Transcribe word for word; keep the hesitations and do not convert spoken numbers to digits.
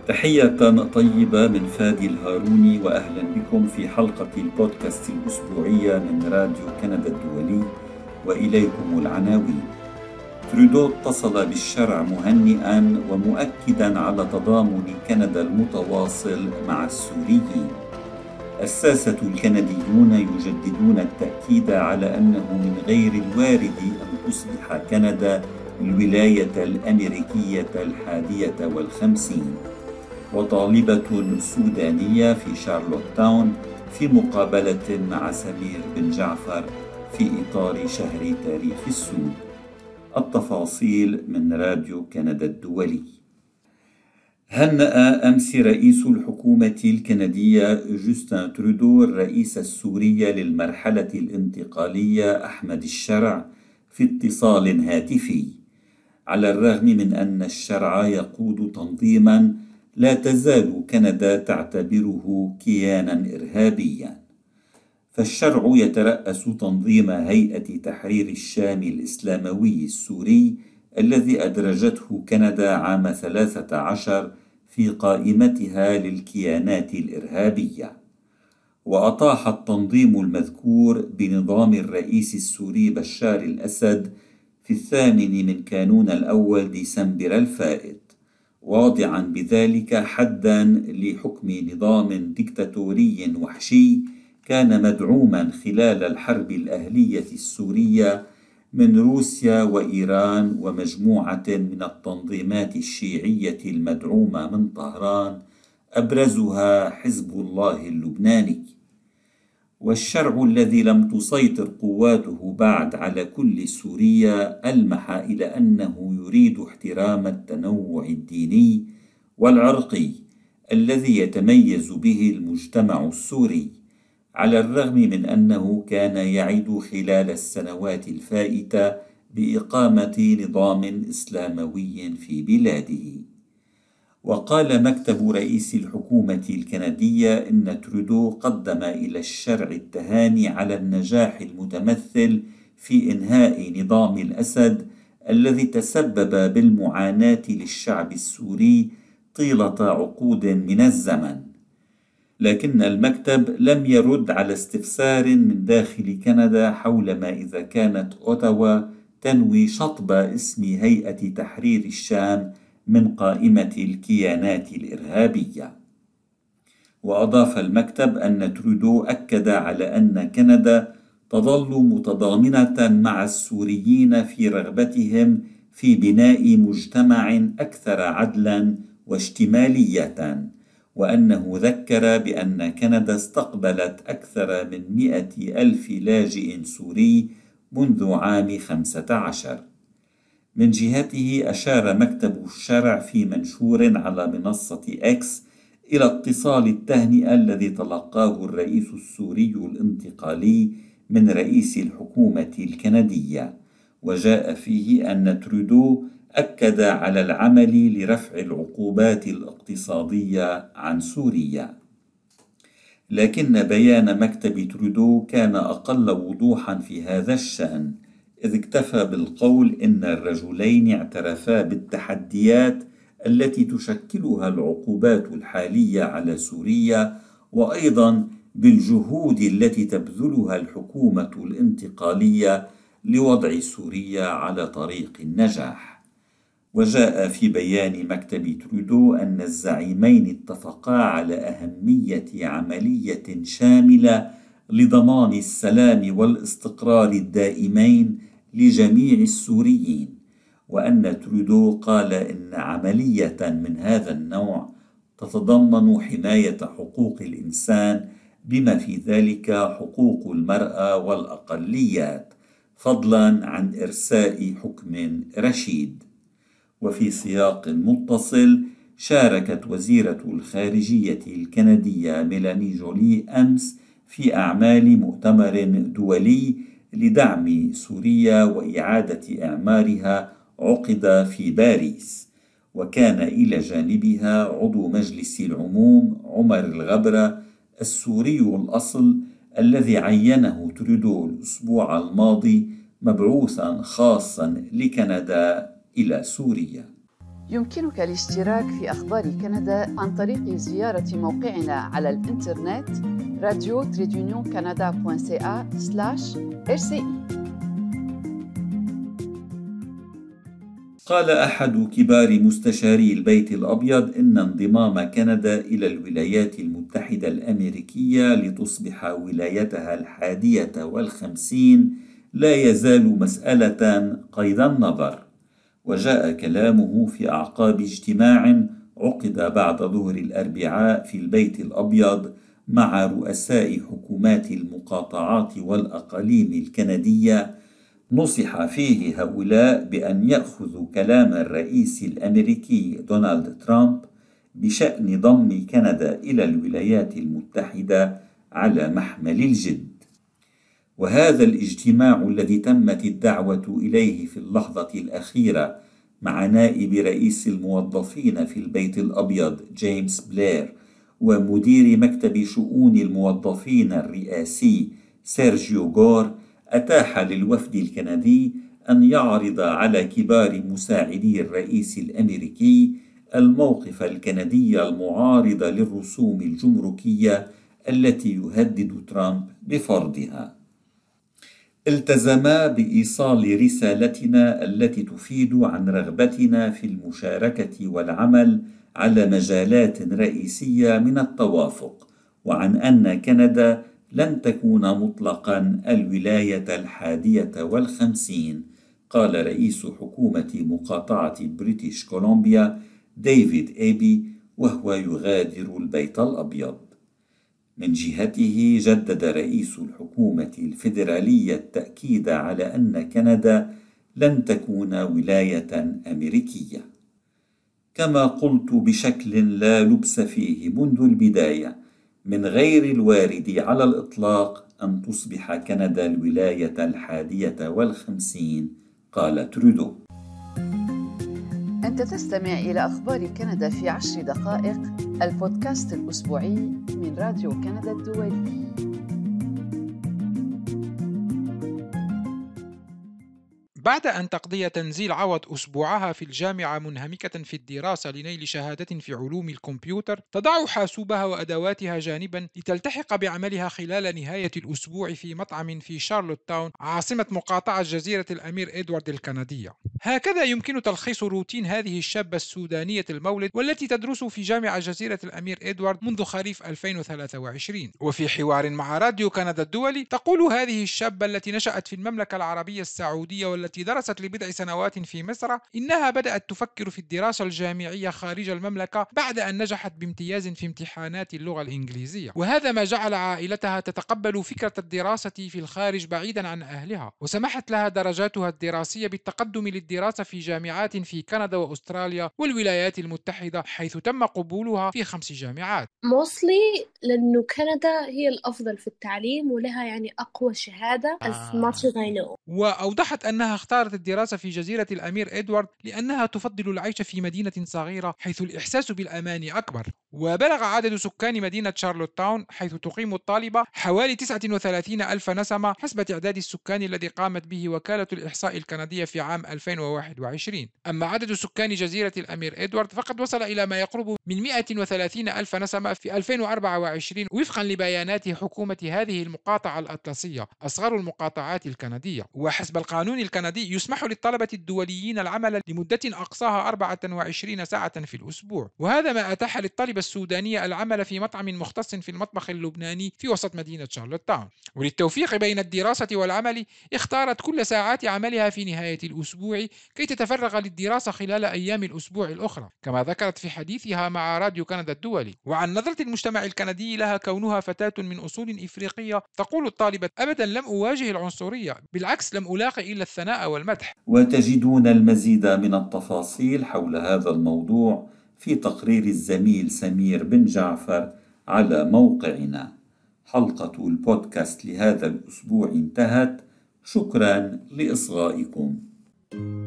تحية طيبة من فادي الهاروني، وأهلا بكم في حلقة البودكاست الأسبوعية من راديو كندا الدولي، وإليكم العناوين. ترودو اتصل بالشرع مهنئا ومؤكدا على تضامن كندا المتواصل مع السوريين. الساسة الكنديون يجددون التأكيد على أنه من غير الوارد أن تصبح كندا الولاية الأمريكية الحادية والخمسين. وطالبة سودانية في شارلوت تاون في مقابلة مع سمير بن جعفر في إطار شهر تاريخ السود. التفاصيل من راديو كندا الدولي. هنأ أمس رئيس الحكومة الكندية جوستن ترودو الرئيس السوري للمرحلة الانتقالية أحمد الشرع في اتصال هاتفي، على الرغم من أن الشرع يقود تنظيما لا تزال كندا تعتبره كيانا إرهابيا. فالشرع يترأس تنظيم هيئة تحرير الشام الإسلاموي السوري الذي أدرجته كندا عام ثلاثة عشر في قائمتها للكيانات الإرهابية. وأطاح التنظيم المذكور بنظام الرئيس السوري بشار الأسد في الثامن من كانون الأول ديسمبر الفائت، واضعا بذلك حدا لحكم نظام ديكتاتوري وحشي كان مدعوما خلال الحرب الأهلية السورية من روسيا وإيران ومجموعة من التنظيمات الشيعية المدعومة من طهران، أبرزها حزب الله اللبناني. والشرع الذي لم تسيطر قواته بعد على كل سوريا ألمح إلى أنه يريد احترام التنوع الديني والعرقي الذي يتميز به المجتمع السوري، على الرغم من أنه كان يعد خلال السنوات الفائتة بإقامة نظام إسلاموي في بلاده. وقال مكتب رئيس الحكومة الكندية إن ترودو قدم إلى الشرع التهاني على النجاح المتمثل في إنهاء نظام الأسد الذي تسبب بالمعاناة للشعب السوري طيلة عقود من الزمن. لكن المكتب لم يرد على استفسار من داخل كندا حول ما إذا كانت أوتاوا تنوي شطب اسم هيئة تحرير الشام من قائمة الكيانات الإرهابية. وأضاف المكتب أن ترودو أكد على أن كندا تظل متضامنة مع السوريين في رغبتهم في بناء مجتمع أكثر عدلا واشتمالية، وأنه ذكر بأن كندا استقبلت أكثر من مئة ألف لاجئ سوري منذ عام خمسة عشر. من جهته أشار مكتب الشرع في منشور على منصة إكس إلى اتصال التهنئة الذي تلقاه الرئيس السوري الانتقالي من رئيس الحكومة الكندية، وجاء فيه أن ترودو أكد على العمل لرفع العقوبات الاقتصادية عن سوريا. لكن بيان مكتب ترودو كان أقل وضوحا في هذا الشأن، إذ اكتفى بالقول إن الرجلين اعترفا بالتحديات التي تشكلها العقوبات الحالية على سوريا، وأيضا بالجهود التي تبذلها الحكومة الانتقالية لوضع سوريا على طريق النجاح. وجاء في بيان مكتب ترودو أن الزعيمين اتفقا على أهمية عملية شاملة لضمان السلام والاستقرار الدائمين لجميع السوريين، وأن ترودو قال إن عملية من هذا النوع تتضمن حماية حقوق الإنسان بما في ذلك حقوق المرأة والأقليات، فضلا عن إرساء حكم رشيد. وفي سياق متصل، شاركت وزيرة الخارجية الكندية ميلاني جولي أمس في أعمال مؤتمر دولي لدعم سوريا وإعادة إعمارها عقد في باريس، وكان إلى جانبها عضو مجلس العموم عمر الغبرة السوري الأصل الذي عينه ترودو الأسبوع الماضي مبعوثا خاصا لكندا إلى سوريا. يمكنك الاشتراك في أخبار كندا عن طريق زيارة موقعنا على الإنترنت راديو تريدونيون كندا دوت سي إيه سلاش آر سي إي. قال أحد كبار مستشاري البيت الأبيض إن انضمام كندا إلى الولايات المتحدة الأمريكية لتصبح ولايتها الحادية والخمسين لا يزال مسألة قيد النظر. وجاء كلامه في أعقاب اجتماع عقد بعد ظهر الأربعاء في البيت الأبيض مع رؤساء حكومات المقاطعات والأقاليم الكندية، نصح فيه هؤلاء بأن يأخذوا كلام الرئيس الأمريكي دونالد ترامب بشأن ضم كندا إلى الولايات المتحدة على محمل الجد. وهذا الاجتماع الذي تمت الدعوة إليه في اللحظة الأخيرة مع نائب رئيس الموظفين في البيت الأبيض جيمس بلير ومدير مكتب شؤون الموظفين الرئاسي سيرجيو غور، أتاح للوفد الكندي أن يعرض على كبار مساعدي الرئيس الأمريكي الموقف الكندي المعارض للرسوم الجمركية التي يهدد ترامب بفرضها. التزما بإيصال رسالتنا التي تفيد عن رغبتنا في المشاركة والعمل على مجالات رئيسية من التوافق، وعن أن كندا لن تكون مطلقا الولاية الحادية والخمسين، قال رئيس حكومة مقاطعة بريتش كولومبيا ديفيد إيبي وهو يغادر البيت الأبيض. من جهته جدد رئيس الحكومة الفيدرالية التأكيد على أن كندا لن تكون ولاية أمريكية. كما قلت بشكل لا لبس فيه منذ البداية، من غير الوارد على الإطلاق أن تصبح كندا الولاية الحادية والخمسين، قال ترودو. أنت تستمع إلى أخبار كندا في عشر دقائق، البودكاست الأسبوعي من راديو كندا الدولي. بعد أن تقضي تنزيل عوض أسبوعها في الجامعة منهمكة في الدراسة لنيل شهادة في علوم الكمبيوتر، تضع حاسوبها وأدواتها جانبا لتلتحق بعملها خلال نهاية الأسبوع في مطعم في شارلوت تاون عاصمة مقاطعة جزيرة الأمير إدوارد الكندية. هكذا يمكن تلخيص روتين هذه الشابة السودانية المولد والتي تدرس في جامعة جزيرة الأمير إدوارد منذ خريف ألفين وثلاثة وعشرين. وفي حوار مع راديو كندا الدولي تقول هذه الشابة التي نشأت في المملكة العربية السعودية والتي درست لبضع سنوات في مصر إنها بدأت تفكر في الدراسة الجامعية خارج المملكة بعد أن نجحت بامتياز في امتحانات اللغة الإنجليزية، وهذا ما جعل عائلتها تتقبل فكرة الدراسة في الخارج بعيدا عن أهلها، وسمحت لها درجاتها الدراسية بالتقدم للدراسة في جامعات في كندا وأستراليا والولايات المتحدة، حيث تم قبولها في خمس جامعات. mostly لأنه كندا هي الأفضل في التعليم ولها يعني أقوى شهادة as آه. much as I know. وأوضحت أنها اختارت الدراسة في جزيرة الأمير إدوارد لأنها تفضل العيش في مدينة صغيرة حيث الإحساس بالأمان أكبر. وبلغ عدد سكان مدينة شارلوت تاون حيث تقيم الطالبة حوالي تسعة وثلاثين ألف نسمة حسب تعداد السكان الذي قامت به وكالة الإحصاء الكندية في عام ألفين وواحد وعشرين. أما عدد سكان جزيرة الأمير إدوارد فقد وصل إلى ما يقرب من مئة وثلاثين ألف نسمة في ألفين وأربعة وعشرين وفقا لبيانات حكومة هذه المقاطعة الأطلسية أصغر المقاطعات الكندية. وحسب القانون الكندي يسمح للطلبة الدوليين العمل لمدة أقصاها أربعة وعشرين ساعة في الأسبوع، وهذا ما أتاح للطالبة السودانية العمل في مطعم مختص في المطبخ اللبناني في وسط مدينة شارلوت تاون. وللتوفيق بين الدراسة والعمل اختارت كل ساعات عملها في نهاية الأسبوع كي تتفرغ للدراسة خلال أيام الأسبوع الأخرى، كما ذكرت في حديثها مع راديو كندا الدولي. وعن نظرة المجتمع الكندي لها كونها فتاة من أصول إفريقية، تقول الطالبة: أبدا لم أواجه العنصرية، بالعكس لم ألاقي إلا الثناء والمدح. وتجدون المزيد من التفاصيل حول هذا الموضوع في تقرير الزميل سمير بن جعفر على موقعنا. حلقة البودكاست لهذا الأسبوع انتهت. شكرا لإصغائكم.